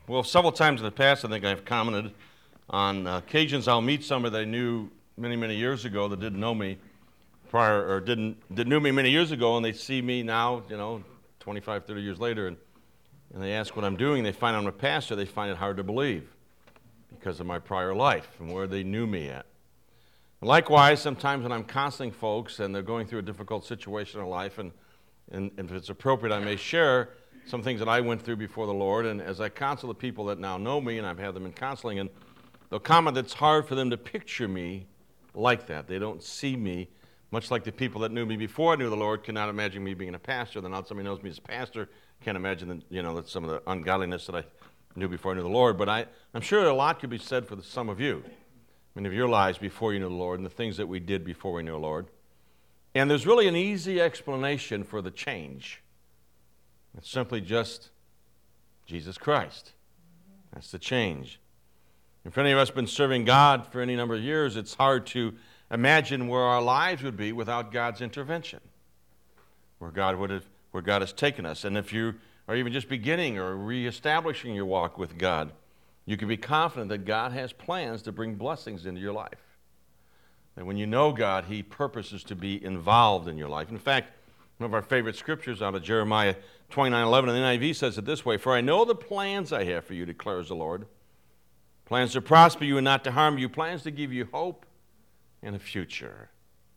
Well, several times in the past, I think I've commented on occasions I'll meet somebody that I knew many, many years ago that didn't know me prior, or that knew me many years ago, and they see me now, 25, 30 years later, and they ask what I'm doing. They find I'm a pastor. They find it hard to believe because of my prior life and where they knew me at. Likewise, sometimes when I'm counseling folks and they're going through a difficult situation in life, and if it's appropriate, I may share some things that I went through before the Lord. And as I counsel the people that now know me, and I've had them in counseling, and they'll comment that it's hard for them to picture me like that. They don't see me, much like the people that knew me before I knew the Lord cannot imagine me being a pastor. Then now somebody knows me as a pastor, can't imagine that, that some of the ungodliness that I knew before I knew the Lord. But I'm sure a lot could be said for some of you. I mean, of your lives before you knew the Lord and the things that we did before we knew the Lord. And there's really an easy explanation for the change. It's simply just Jesus Christ. That's the change. And for any of us been serving God for any number of years, it's hard to imagine where our lives would be without God's intervention, where God has taken us. And if you are even just beginning or reestablishing your walk with God, you can be confident that God has plans to bring blessings into your life. And when you know God, He purposes to be involved in your life. In fact, one of our favorite scriptures out of Jeremiah 29:11 in the NIV says it this way: "For I know the plans I have for you, declares the Lord, plans to prosper you and not to harm you, plans to give you hope and a future."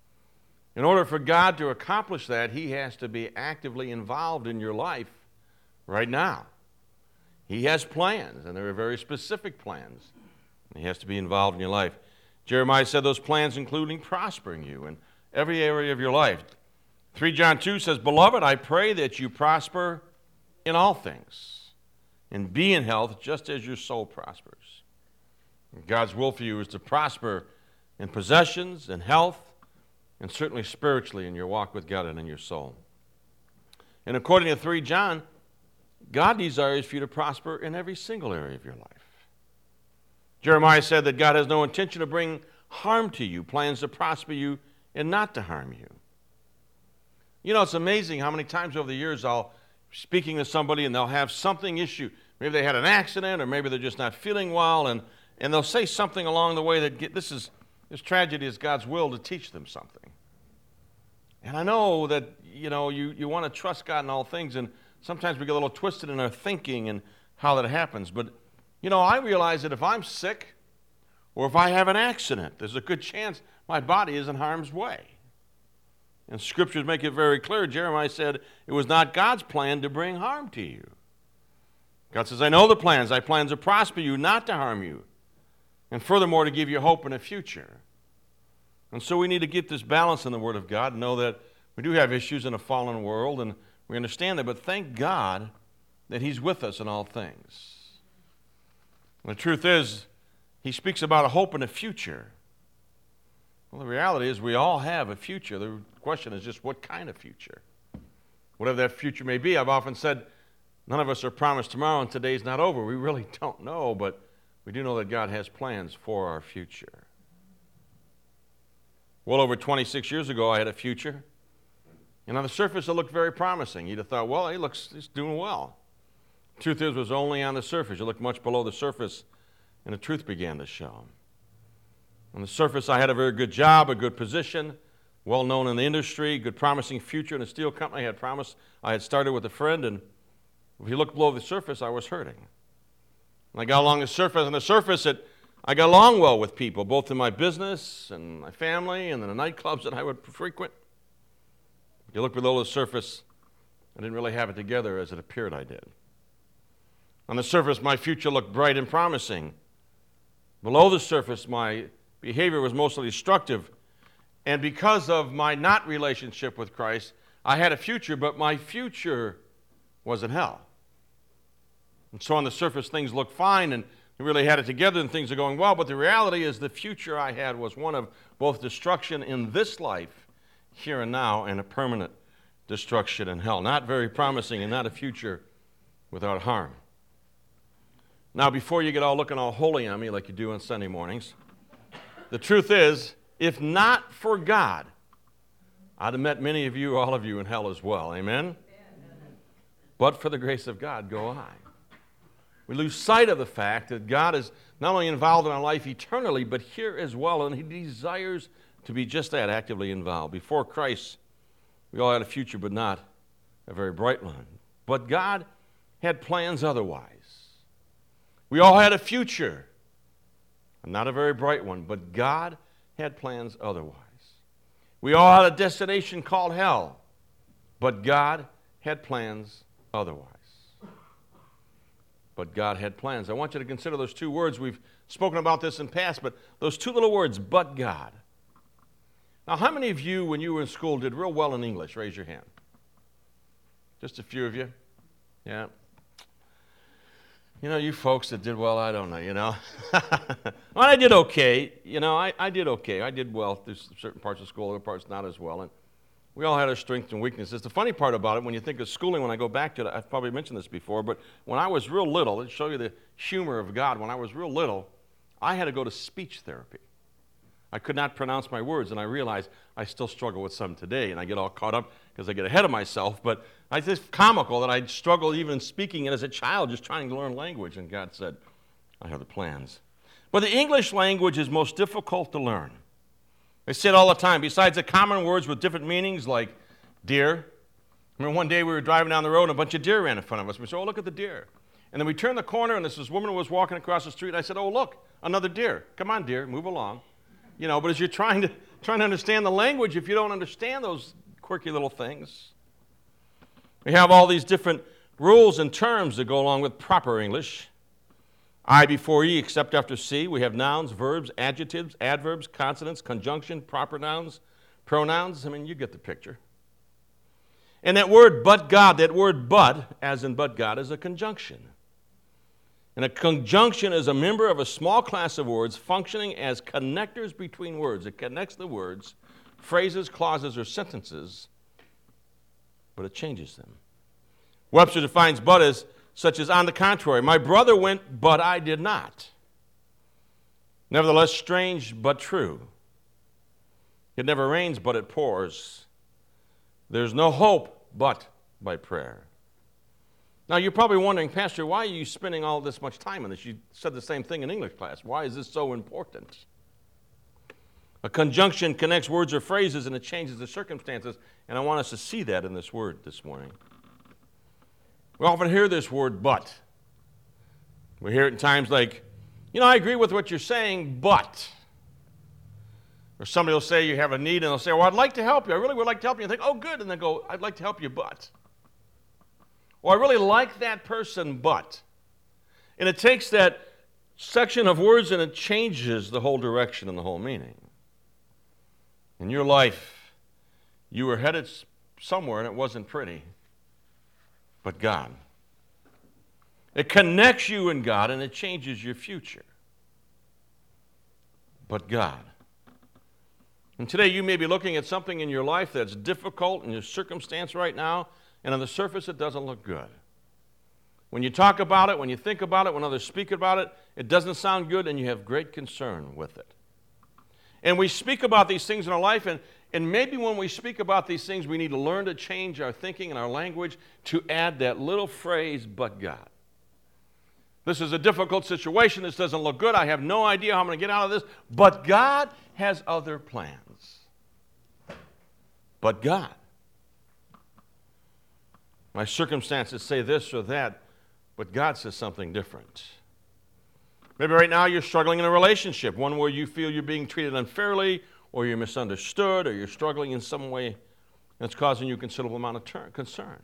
In order for God to accomplish that, He has to be actively involved in your life right now. He has plans, and there are very specific plans. He has to be involved in your life. Jeremiah said those plans including prospering you in every area of your life. 3 John 2 says, "Beloved, I pray that you prosper in all things and be in health just as your soul prospers." And God's will for you is to prosper in possessions and health, and certainly spiritually in your walk with God and in your soul. And according to 3 John, God desires for you to prosper in every single area of your life. Jeremiah said that God has no intention to bring harm to you, plans to prosper you and not to harm you. It's amazing how many times over the years I'll be speaking to somebody and they'll have something issue. Maybe they had an accident, or maybe they're just not feeling well, and they'll say something along the way that this tragedy is God's will to teach them something. And I know that, you want to trust God in all things, and sometimes we get a little twisted in our thinking and how that happens. But, I realize that if I'm sick or if I have an accident, there's a good chance my body is in harm's way. And scriptures make it very clear. Jeremiah said it was not God's plan to bring harm to you. God says, "I know the plans. I plan to prosper you, not to harm you, and furthermore to give you hope in a future." And so we need to get this balance in the Word of God, and know that we do have issues in a fallen world, and we understand that, but thank God that He's with us in all things. And the truth is, He speaks about a hope and a future. Well, the reality is we all have a future. The question is just what kind of future? Whatever that future may be. I've often said none of us are promised tomorrow and today's not over. We really don't know, but we do know that God has plans for our future. Well over 26 years ago, I had a future. And on the surface, it looked very promising. You'd have thought, well, he's doing well. The truth is, it was only on the surface. You looked much below the surface, and the truth began to show. On the surface, I had a very good job, a good position, well known in the industry, good promising future in a steel company. I had started with a friend, and if you look below the surface, I was hurting. And I got along the surface. On the surface, I got along well with people, both in my business and my family and in the nightclubs that I would frequent. If you look below the surface, I didn't really have it together as it appeared I did. On the surface, my future looked bright and promising. Below the surface, my behavior was mostly destructive. And because of my not relationship with Christ, I had a future, but my future was in hell. And so on the surface, things looked fine, and we really had it together, and things are going well. But the reality is the future I had was one of both destruction in this life, here and now, and a permanent destruction in hell. Not very promising, and not a future without harm. Now, before you get all looking all holy on me like you do on Sunday mornings, the truth is, if not for God, I'd have met many of you, all of you, in hell as well. Amen? But for the grace of God, go I. We lose sight of the fact that God is not only involved in our life eternally, but here as well, and he desires to be just that, actively involved. Before Christ, we all had a future, but not a very bright one. But God had plans otherwise. We all had a future, not a very bright one, but God had plans otherwise. We all had a destination called hell, but God had plans otherwise. But God had plans. I want you to consider those two words. We've spoken about this in past, but those two little words, but God. Now, how many of you, when you were in school, did real well in English? Raise your hand. Just a few of you? Yeah. You know, you folks that did well, I don't know, you know. Well, I did okay. You know, I did okay. I did well through certain parts of school, other parts not as well. And we all had our strengths and weaknesses. The funny part about it, when you think of schooling, when I go back to it, I've probably mentioned this before, but when I was real little, to show you the humor of God, when I was real little, I had to go to speech therapy. I could not pronounce my words, and I realized I still struggle with some today, and I get all caught up because I get ahead of myself, but it's just comical that I struggled even speaking as a child, just trying to learn language, and God said, I have the plans. But the English language is most difficult to learn. They say it all the time. Besides the common words with different meanings like deer. I remember one day we were driving down the road and a bunch of deer ran in front of us. We said, oh, look at the deer. And then we turned the corner and this woman was walking across the street. And I said, oh, look, another deer. Come on, deer, move along. You know, but as you're trying to understand the language, if you don't understand those quirky little things, we have all these different rules and terms that go along with proper English. I before E except after C. We have nouns, verbs, adjectives, adverbs, consonants, conjunction, proper nouns, pronouns. I mean, you get the picture. And that word but God, that word but, as in but God, is a conjunction. And a conjunction is a member of a small class of words functioning as connectors between words. It connects the words, phrases, clauses, or sentences, but it changes them. Webster defines but as such as on the contrary. My brother went, but I did not. Nevertheless, strange but true. It never rains, but it pours. There's no hope but by prayer. Now, you're probably wondering, Pastor, why are you spending all this much time on this? You said the same thing in English class. Why is this so important? A conjunction connects words or phrases, and it changes the circumstances, and I want us to see that in this word this morning. We often hear this word, but. We hear it in times like, I agree with what you're saying, but. Or somebody will say you have a need, and they'll say, well, I'd like to help you. I really would like to help you. And think, oh, good. And they go, I'd like to help you, but. Or I really like that person, but. And it takes that section of words and it changes the whole direction and the whole meaning. In your life, you were headed somewhere and it wasn't pretty. But God. It connects you and God and it changes your future. But God. And today you may be looking at something in your life that's difficult in your circumstance right now, and on the surface it doesn't look good. When you talk about it, when you think about it, when others speak about it, it doesn't sound good and you have great concern with it. And we speak about these things in our life, and maybe when we speak about these things, we need to learn to change our thinking and our language to add that little phrase, but God. This is a difficult situation. This doesn't look good. I have no idea how I'm going to get out of this. But God has other plans. But God. My circumstances say this or that, but God says something different. Maybe right now you're struggling in a relationship, one where you feel you're being treated unfairly, or you're misunderstood, or you're struggling in some way that's causing you a considerable amount of concern.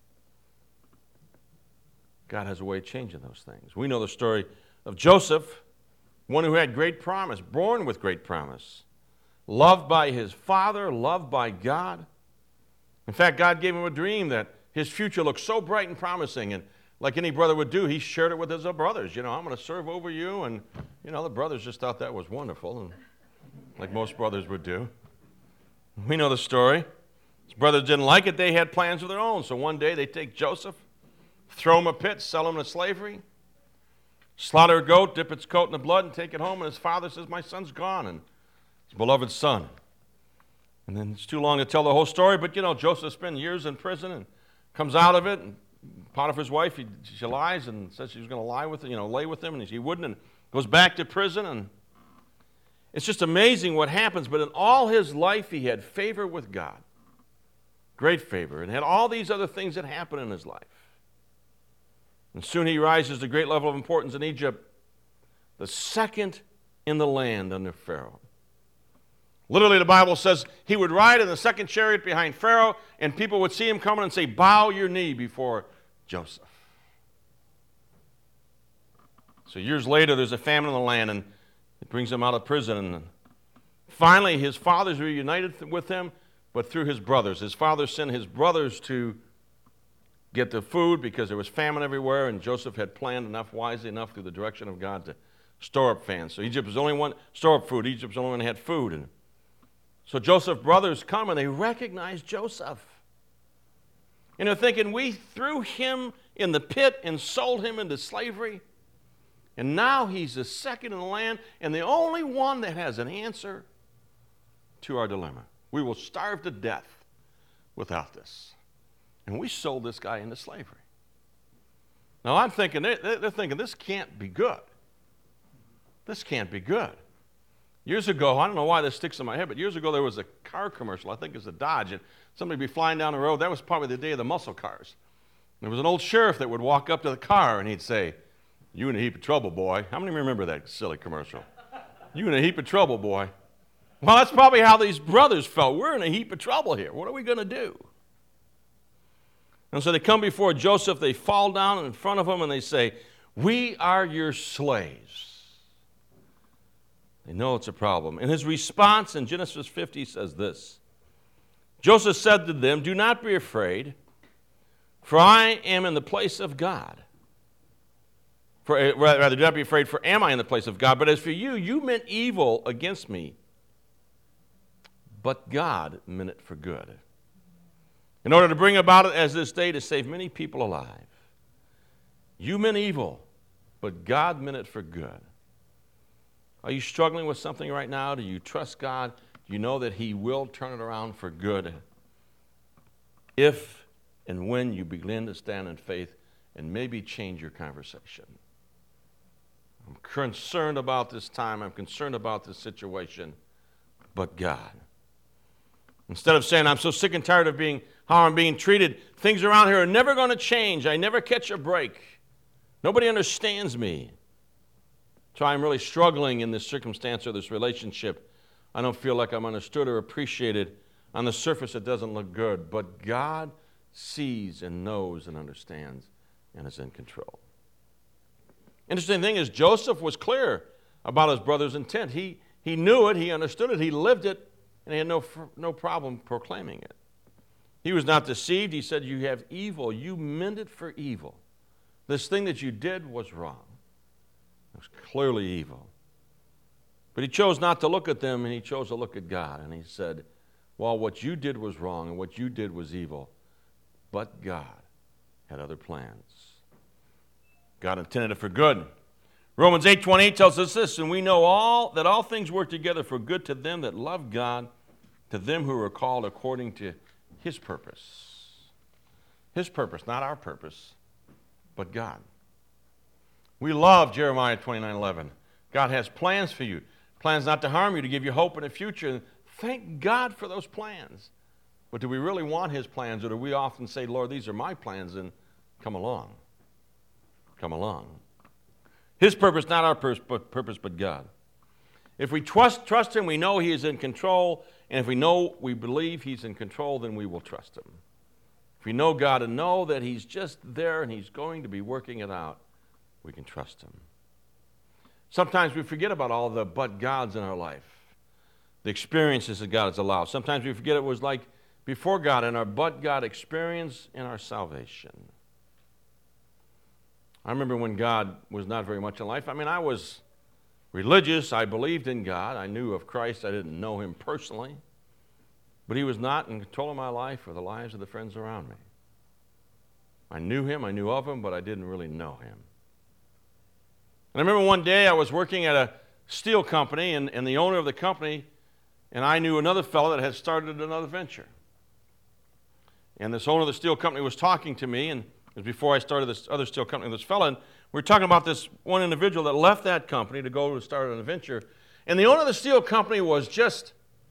God has a way of changing those things. We know the story of Joseph, one who had great promise, born with great promise, loved by his father, loved by God. In fact, God gave him a dream that his future looked so bright and promising, and like any brother would do, he shared it with his brothers. I'm going to serve over you, and, the brothers just thought that was wonderful, and like most brothers would do. We know the story. His brothers didn't like it. They had plans of their own, so one day they take Joseph, throw him a pit, sell him into slavery, slaughter a goat, dip its coat in the blood, and take it home, and his father says, my son's gone, and his beloved son. And then it's too long to tell the whole story, but, Joseph spent years in prison and comes out of it and Potiphar's wife, she lies and says she was going to lie with him, lay with him, and he wouldn't, and goes back to prison. And it's just amazing what happens. But in all his life, he had favor with God, great favor, and had all these other things that happen in his life. And soon he rises to a great level of importance in Egypt, the second in the land under Pharaoh. Literally, the Bible says he would ride in the second chariot behind Pharaoh, and people would see him coming and say, "Bow your knee before Joseph." So years later, there's a famine in the land, and it brings him out of prison. And finally, his father's reunited with him, but through his brothers. His father sent his brothers to get the food because there was famine everywhere, and Joseph had planned wisely enough through the direction of God to store up fans. So Egypt was the only one, store up food. Egypt was the only one that had food. And so Joseph's brothers come and they recognize Joseph. And they're thinking, we threw him in the pit and sold him into slavery. And now he's the second in the land and the only one that has an answer to our dilemma. We will starve to death without this. And we sold this guy into slavery. Now I'm thinking, they're thinking, this can't be good. This can't be good. Years ago, I don't know why this sticks in my head, but years ago there was a car commercial, I think it was a Dodge, and somebody would be flying down the road. That was probably the day of the muscle cars. There was an old sheriff that would walk up to the car and he'd say, "You in a heap of trouble, boy." How many remember that silly commercial? "You in a heap of trouble, boy." Well, that's probably how these brothers felt. We're in a heap of trouble here. What are we going to do? And so they come before Joseph, they fall down in front of him and they say, "We are your slaves." They know it's a problem. And his response in Genesis 50 says this: Joseph said to them, "Do not be afraid, for I am in the place of God." Rather, do not be afraid, for am I in the place of God? But as for you, you meant evil against me, but God meant it for good, in order to bring about it as this day to save many people alive. You meant evil, but God meant it for good. Are you struggling with something right now? Do you trust God? Do you know that He will turn it around for good if and when you begin to stand in faith and maybe change your conversation? I'm concerned about this time. I'm concerned about this situation, but God. Instead of saying, "I'm so sick and tired of how I'm being treated. Things around here are never going to change. I never catch a break. Nobody understands me. So I'm really struggling in this circumstance or this relationship. I don't feel like I'm understood or appreciated. On the surface, it doesn't look good. But God sees and knows and understands and is in control." Interesting thing is, Joseph was clear about his brother's intent. He knew it, he understood it, he lived it, and he had no problem proclaiming it. He was not deceived. He said, "You have evil. You meant it for evil. This thing that you did was wrong. It was clearly evil." But he chose not to look at them, and he chose to look at God. And he said, "Well, what you did was wrong, and what you did was evil, but God had other plans. God intended it for good." Romans 8:28 tells us this: "And we know that all things work together for good to them that love God, to them who are called according to His purpose." His purpose, not our purpose, but God. We love Jeremiah 29:11. God has plans for you. Plans not to harm you, to give you hope in the future. And thank God for those plans. But do we really want His plans, or do we often say, "Lord, these are my plans, and come along. Come along." His purpose, not our purpose, but God. If we trust Him, we know He is in control. And if we believe He's in control, then we will trust Him. If we know God and know that He's just there and He's going to be working it out, we can trust Him. Sometimes we forget about all the but gods in our life, the experiences that God has allowed. Sometimes we forget it was like before God and our but God experience in our salvation. I remember when God was not very much in life. I was religious. I believed in God. I knew of Christ. I didn't know Him personally. But He was not in control of my life or the lives of the friends around me. I knew Him. I knew of Him, but I didn't really know Him. And I remember one day I was working at a steel company, and the owner of the company, and I knew another fellow that had started another venture. And this owner of the steel company was talking to me, and It was before I started this other steel company with this fella, and we were talking about this one individual that left that company to go to start an adventure. And the owner of the steel company was just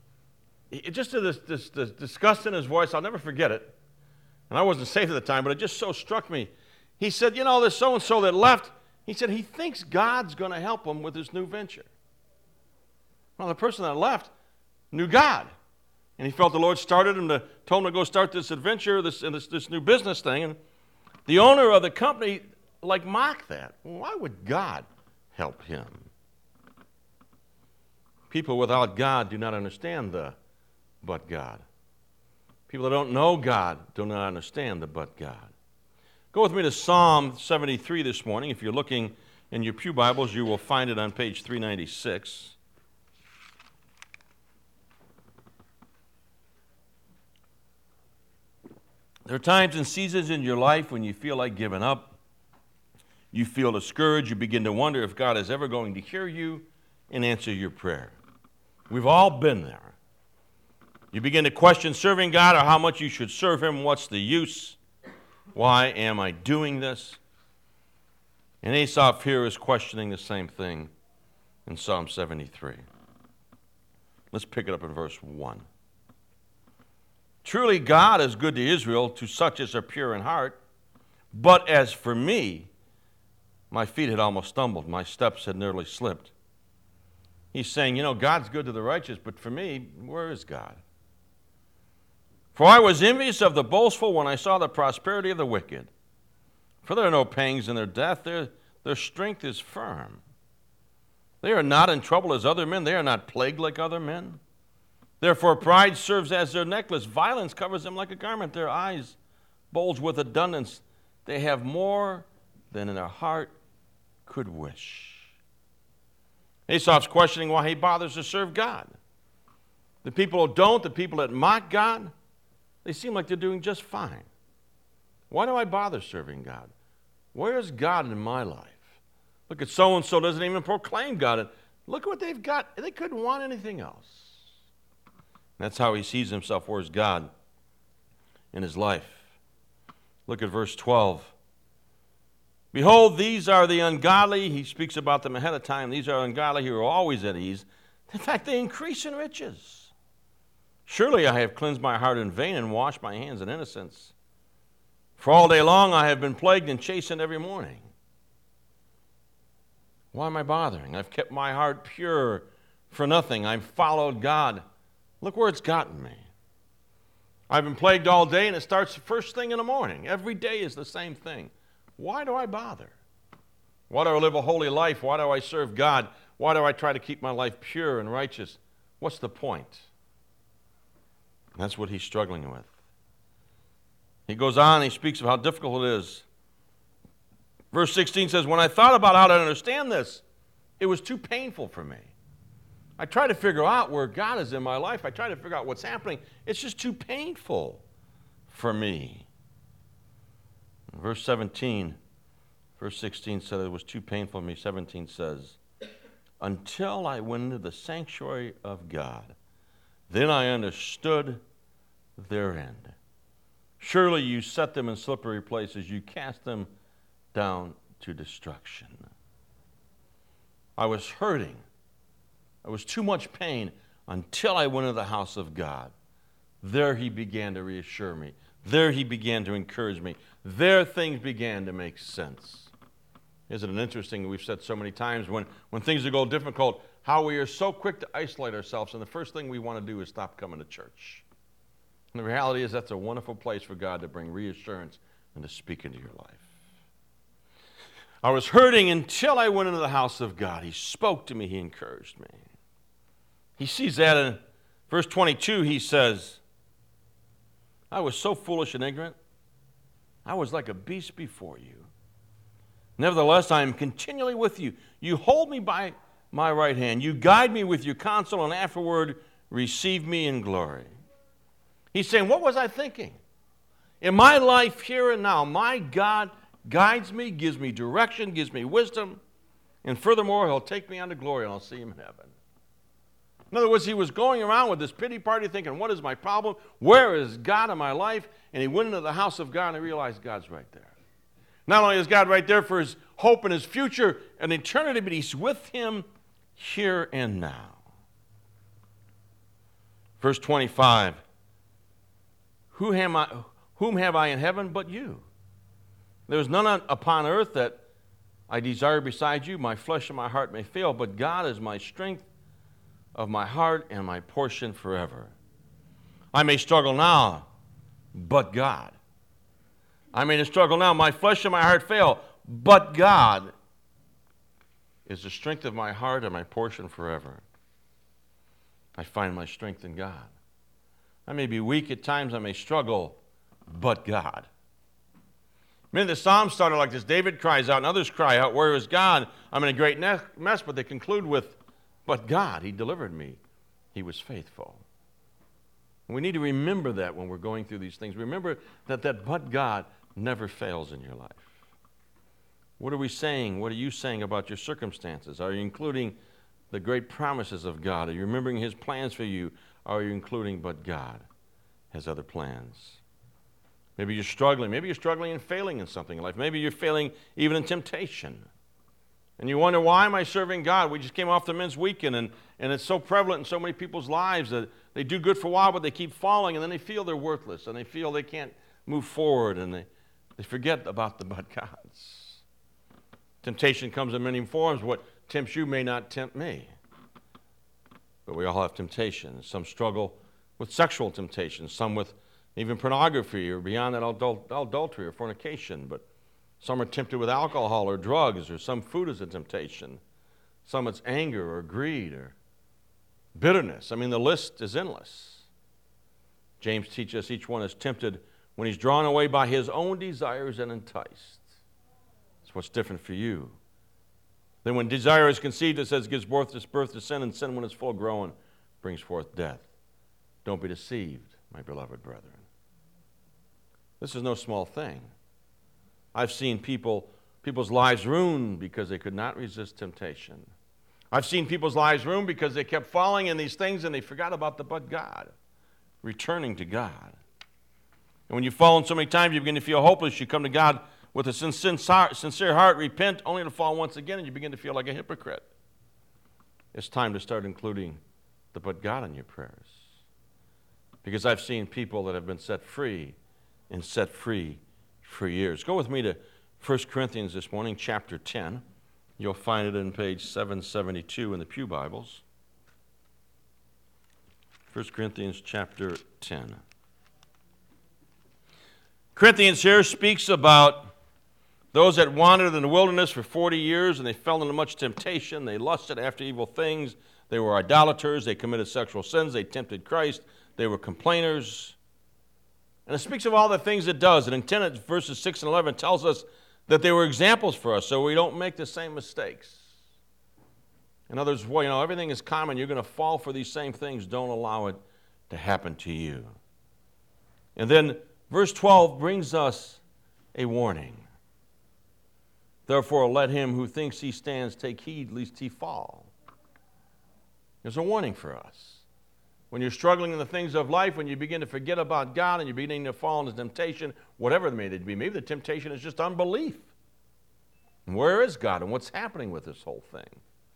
this disgust in his voice. I'll never forget it. And I wasn't saved at the time, but it just so struck me. He said, you know, this so-and-so that left, he said he thinks God's going to help him with this new venture. Well, the person that left knew God. And he felt the Lord started him told him to go start this adventure, this new business thing. And the owner of the company, mocked that. Why would God help him? People without God do not understand the but God. People that don't know God do not understand the but God. Go with me to Psalm 73 this morning. If you're looking in your pew Bibles, you will find it on page 396. There are times and seasons in your life when you feel like giving up. You feel discouraged. You begin to wonder if God is ever going to hear you and answer your prayer. We've all been there. You begin to question serving God or how much you should serve Him. What's the use? Why am I doing this? And Asaph here is questioning the same thing in Psalm 73. Let's pick it up in verse 1. Truly God is good to Israel, to such as are pure in heart. But as for me, my feet had almost stumbled. My steps had nearly slipped. He's saying, God's good to the righteous, but for me, where is God? For I was envious of the boastful when I saw the prosperity of the wicked. For there are no pangs in their death. Their strength is firm. They are not in trouble as other men. They are not plagued like other men. Therefore pride serves as their necklace. Violence covers them like a garment. Their eyes bulge with abundance. They have more than in their heart could wish. Asaph's questioning why he bothers to serve God. The people who don't, the people that mock God, they seem like they're doing just fine. Why do I bother serving God? Where is God in my life? Look at so-and-so doesn't even proclaim God. And look at what they've got. They couldn't want anything else. That's how he sees himself. Where's God in his life? Look at verse 12. Behold, these are the ungodly. He speaks about them ahead of time. These are ungodly who are always at ease. In fact, they increase in riches. Surely I have cleansed my heart in vain and washed my hands in innocence. For all day long I have been plagued and chastened every morning. Why am I bothering? I've kept my heart pure for nothing. I've followed God. Look where it's gotten me. I've been plagued all day, and it starts the first thing in the morning. Every day is the same thing. Why do I bother? Why do I live a holy life? Why do I serve God? Why do I try to keep my life pure and righteous? What's the point? That's what he's struggling with. He goes on, he speaks of how difficult it is. Verse 16 says, when I thought about how to understand this, it was too painful for me. I try to figure out where God is in my life. I try to figure out what's happening. It's just too painful for me. Verse 16 said it was too painful for me. 17 says, until I went into the sanctuary of God, then I understood their end. Surely you set them in slippery places. You cast them down to destruction. I was hurting. It was too much pain until I went into the house of God. There he began to reassure me. There he began to encourage me. There things began to make sense. Isn't it interesting, we've said so many times, when things go difficult, how we are so quick to isolate ourselves, and the first thing we want to do is stop coming to church. And the reality is that's a wonderful place for God to bring reassurance and to speak into your life. I was hurting until I went into the house of God. He spoke to me. He encouraged me. He sees that in verse 22. He says, I was so foolish and ignorant. I was like a beast before you. Nevertheless, I am continually with you. You hold me by my right hand. You guide me with your counsel, and afterward receive me in glory. He's saying, what was I thinking? In my life here and now, my God guides me, gives me direction, gives me wisdom, and furthermore, he'll take me unto glory, and I'll see him in heaven. In other words, he was going around with this pity party thinking, what is my problem? Where is God in my life? And he went into the house of God and he realized God's right there. Not only is God right there for his hope and his future and eternity, but he's with him here and now. Verse 25, whom have I in heaven but you? There is none upon earth that I desire beside you. My flesh and my heart may fail, but God is my strength of my heart and my portion forever. I may struggle now, but God. I may struggle now, my flesh and my heart fail, but God is the strength of my heart and my portion forever. I find my strength in God. I may be weak at times, I may struggle, but God. Many of the Psalms started like this. David cries out and others cry out, where is God? I'm in a great mess, but they conclude with, but God, he delivered me. He was faithful. And we need to remember that when we're going through these things. Remember that but God never fails in your life. What are we saying? What are you saying about your circumstances? Are you including the great promises of God? Are you remembering his plans for you? Are you including, but God has other plans? Maybe you're struggling. Maybe you're struggling and failing in something in life. Maybe you're failing even in temptation. And you wonder, why am I serving God? We just came off the men's weekend, and it's so prevalent in so many people's lives that they do good for a while, but they keep falling, and then they feel they're worthless, and they feel they can't move forward, and they forget about the but God's. Temptation comes in many forms. What tempts you may not tempt me. But we all have temptations. Some struggle with sexual temptations, some with even pornography or beyond that adultery or fornication. But some are tempted with alcohol or drugs, or some food is a temptation. Some it's anger or greed or bitterness. I mean, the list is endless. James teaches us each one is tempted when he's drawn away by his own desires and enticed. That's what's different for you. Then when desire is conceived, it says, gives birth to sin, and sin, when it's full grown, brings forth death. Don't be deceived, my beloved brethren. This is no small thing. I've seen people's lives ruined because they could not resist temptation. I've seen people's lives ruined because they kept falling in these things and they forgot about the but God, returning to God. And when you've fallen so many times, you begin to feel hopeless. You come to God with a sincere heart, repent, only to fall once again, and you begin to feel like a hypocrite. It's time to start including the but God in your prayers. Because I've seen people that have been set free and set free for years. Go with me to 1 Corinthians this morning, chapter 10. You'll find it in page 772 in the Pew Bibles. 1 Corinthians chapter 10. Corinthians here speaks about those that wandered in the wilderness for 40 years and they fell into much temptation. They lusted after evil things. They were idolaters. They committed sexual sins. They tempted Christ. They were complainers. And it speaks of all the things it does. And in 10 verses 6 and 11 tells us that they were examples for us so we don't make the same mistakes. In other words, well, everything is common. You're going to fall for these same things. Don't allow it to happen to you. And then verse 12 brings us a warning. Therefore, let him who thinks he stands take heed lest he fall. There's a warning for us. When you're struggling in the things of life, when you begin to forget about God and you're beginning to fall into temptation, whatever it may be, maybe the temptation is just unbelief. And where is God and what's happening with this whole thing?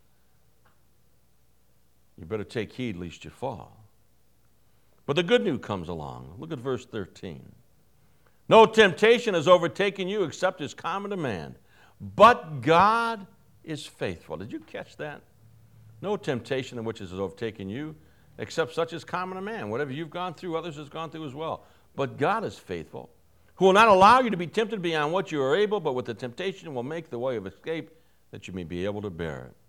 You better take heed lest you fall. But the good news comes along. Look at verse 13. No temptation has overtaken you except is common to man. But God is faithful. Did you catch that? No temptation in which has overtaken you, except such as common to man. Whatever you've gone through, others has gone through as well. But God is faithful, who will not allow you to be tempted beyond what you are able, but with the temptation will make the way of escape that you may be able to bear it.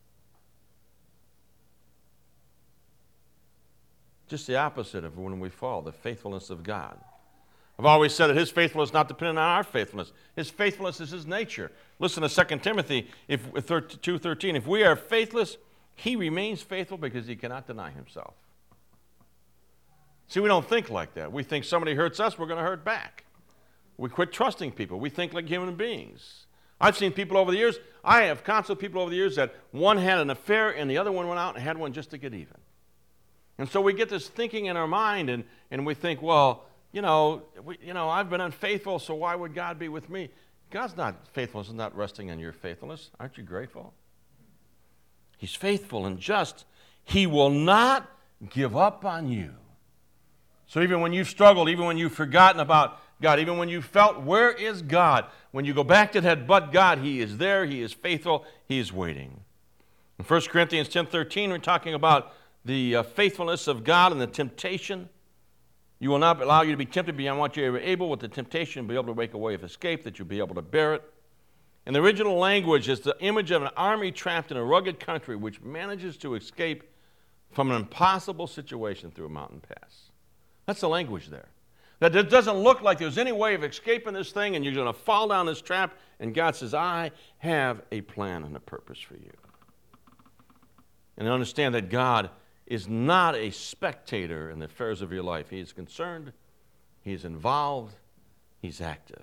Just the opposite of when we fall, the faithfulness of God. I've always said that his faithfulness is not dependent on our faithfulness. His faithfulness is his nature. Listen to 2 Timothy 2:13. If we are faithless, he remains faithful because he cannot deny himself. See, we don't think like that. We think somebody hurts us, we're going to hurt back. We quit trusting people. We think like human beings. I've seen people over the years, I have counseled people over the years that one had an affair and the other one went out and had one just to get even. And so we get this thinking in our mind and we think, well, I've been unfaithful, so why would God be with me? God's not faithfulness is not resting on your faithfulness. Aren't you grateful? He's faithful and just. He will not give up on you. So even when you've struggled, even when you've forgotten about God, even when you felt, where is God? When you go back to that but God, He is there, He is faithful, He is waiting. In 1 Corinthians 10:13, we're talking about the faithfulness of God and the temptation. You will not allow you to be tempted beyond what you are able. With the temptation, be able to make a way of escape, that you'll be able to bear it. And the original language is the image of an army trapped in a rugged country which manages to escape from an impossible situation through a mountain pass. That's the language there. That it doesn't look like there's any way of escaping this thing and you're going to fall down this trap, and God says, I have a plan and a purpose for you. And understand that God is not a spectator in the affairs of your life. He is concerned, He is involved, He's active.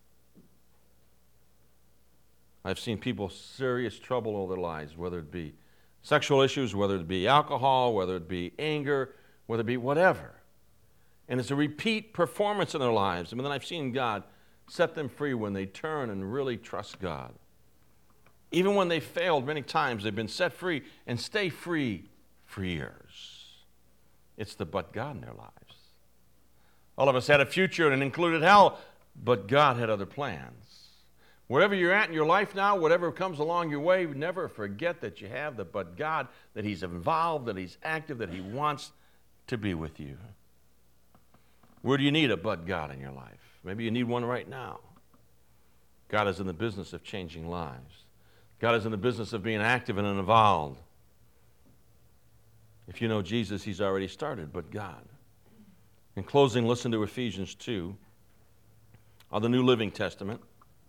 I've seen people serious trouble over their lives, whether it be sexual issues, whether it be alcohol, whether it be anger, whether it be whatever. And it's a repeat performance in their lives. And then I've seen God set them free when they turn and really trust God. Even when they failed many times, they've been set free and stay free for years. It's the but God in their lives. All of us had a future and it included hell, but God had other plans. Wherever you're at in your life now, whatever comes along your way, never forget that you have the but God, that He's involved, that He's active, that He wants to be with you. Where do you need a but God in your life? Maybe you need one right now. God is in the business of changing lives. God is in the business of being active and involved. If you know Jesus, He's already started, but God. In closing, listen to Ephesians 2 of the New Living Testament.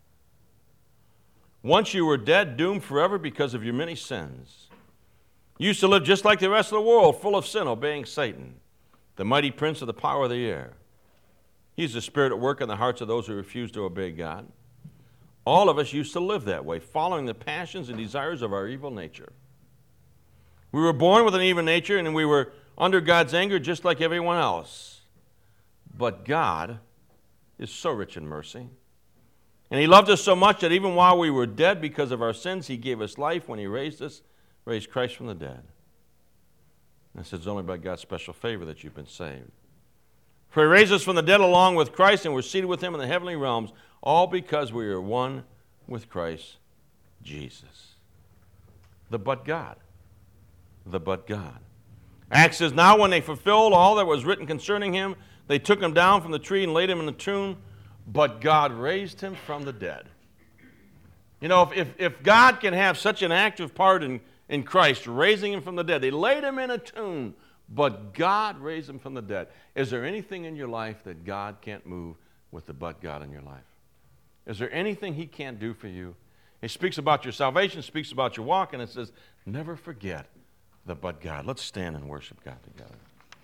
Once you were dead, doomed forever because of your many sins. You used to live just like the rest of the world, full of sin, obeying Satan, the mighty prince of the power of the air. He's the spirit at work in the hearts of those who refuse to obey God. All of us used to live that way, following the passions and desires of our evil nature. We were born with an evil nature, and we were under God's anger just like everyone else. But God is so rich in mercy. And He loved us so much that even while we were dead because of our sins, He gave us life when He raised Christ from the dead. And it's only by God's special favor that you've been saved. For He raised us from the dead along with Christ, and we're seated with Him in the heavenly realms, all because we are one with Christ Jesus. The but God. The but God. Acts says, now when they fulfilled all that was written concerning Him, they took Him down from the tree and laid Him in the tomb, but God raised Him from the dead. You know, if God can have such an active part in Christ, raising Him from the dead, they laid Him in a tomb, but God raised Him from the dead. Is there anything in your life that God can't move with the but God in your life? Is there anything He can't do for you? He speaks about your salvation, speaks about your walk, and it says, never forget the but God. Let's stand and worship God together.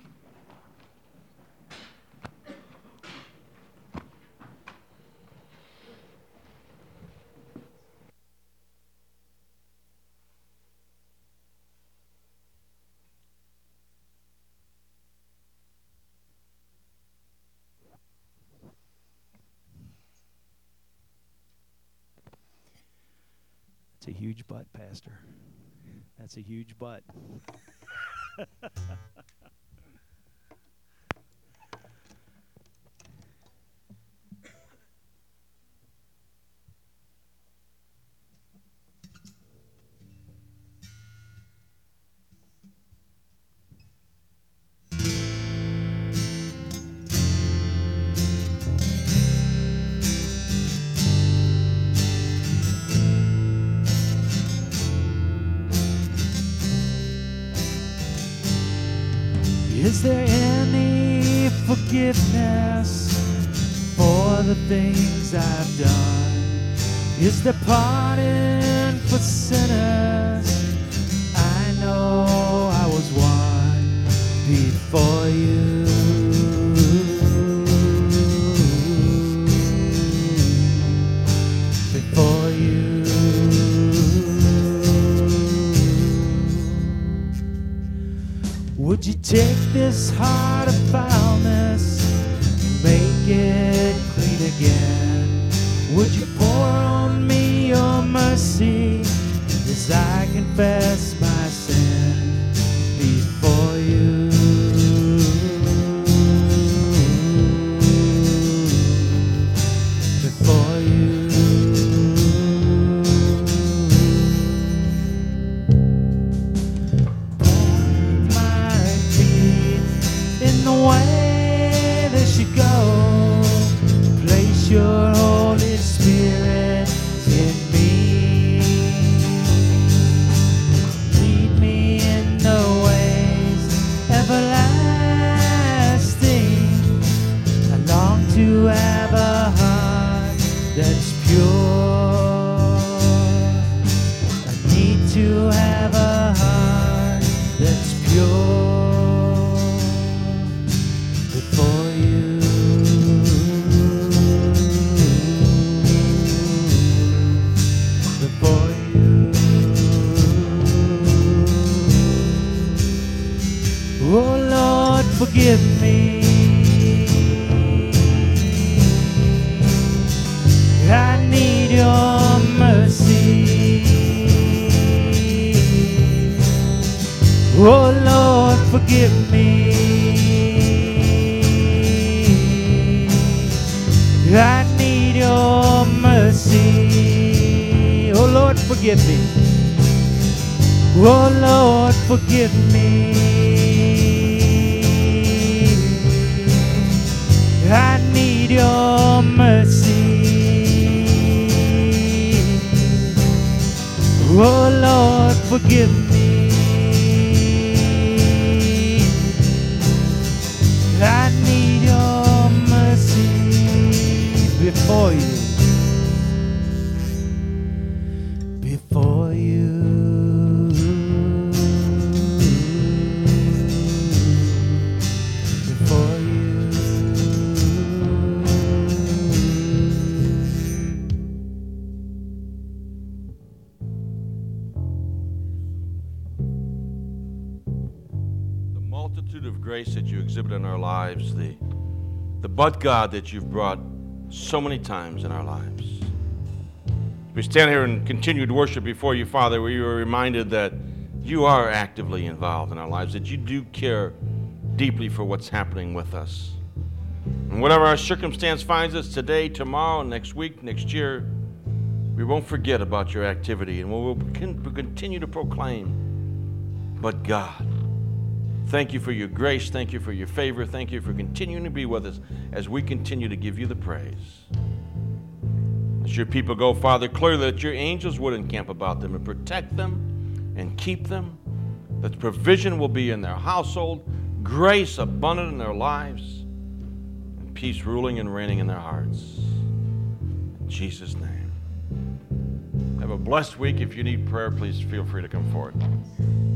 That's a huge butt, Pastor. That's a huge butt. Is there any forgiveness for the things I've done? Is there pardon for sinners? I know I was one before you. Before you. Would you take this heart of foulness and make it clean again? Would you pour as I confess my sin before you. Before you. Point my feet in the way they should go. Place your Holy Spirit in me. Lead me in the ways everlasting. I long to have a heart that's pure. I need to have a heart that's pure before you. Before you. Oh Lord, forgive me. I need your mercy. Oh Lord, forgive me. I need your mercy. Oh Lord, forgive me. Oh Lord, forgive me. I need your mercy. Oh Lord, forgive me. I need your mercy before you. Before you. Before you. Multitude of grace that you exhibit in our lives, the but God that you've brought so many times in our lives. We stand here and continue to worship before you, Father, where you are reminded that you are actively involved in our lives, that you do care deeply for what's happening with us. And whatever our circumstance finds us today, tomorrow, next week, next year, we won't forget about your activity, and we'll continue to proclaim, but God. Thank you for your grace. Thank you for your favor. Thank you for continuing to be with us as we continue to give you the praise. As your people go, Father, clearly that your angels would encamp about them and protect them and keep them, that provision will be in their household, grace abundant in their lives, and peace ruling and reigning in their hearts. In Jesus' name. Have a blessed week. If you need prayer, please feel free to come forward.